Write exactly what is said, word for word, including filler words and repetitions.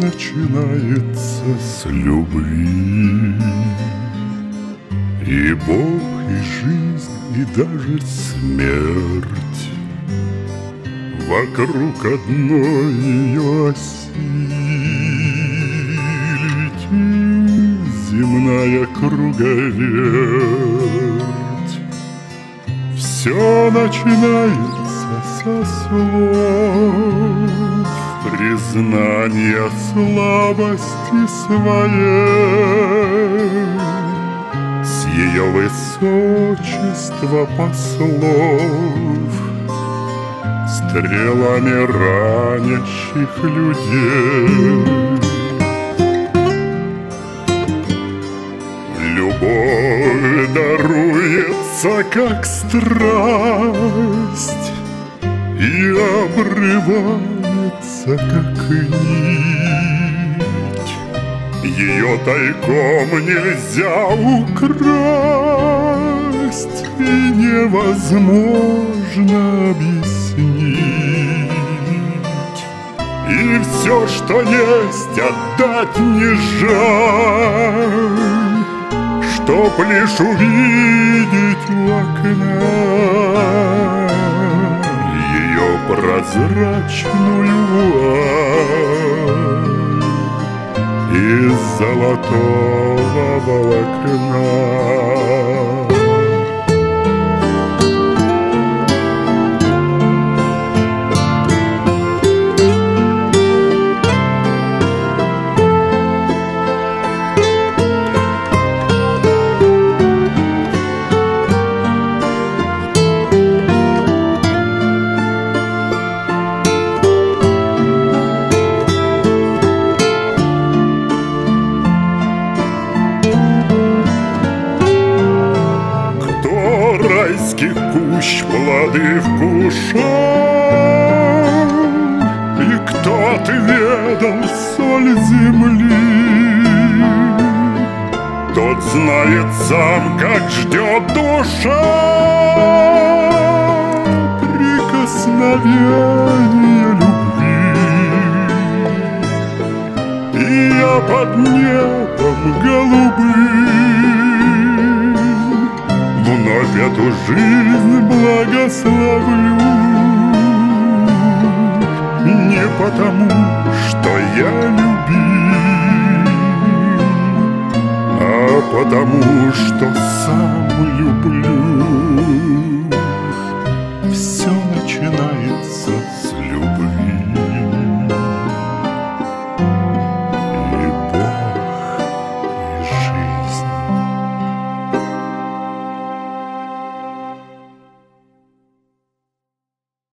начинается с любви. И Бог, и жизнь, и даже смерть вокруг одной ее оси. Летит земная круговерть, все начинается со слов признания слабости своей, с ее высочества послов, стрелами ранящих людей. Любовь даруется, как страсть, и обрывается, как нить. Ее тайком нельзя украсть, и невозможно объяснить. И все, что есть, отдать не жаль, чтоб лишь увидеть у окна ее прозрачную вуаль из золотого волокна. Райских кущ плоды вкушал, и кто отведал соль земли, тот знает сам, как ждет душа прикосновения любви. И я под небом голубым вновь эту жизнь благословлю, не потому, что я любим, а потому, что сам люблю. Все начинается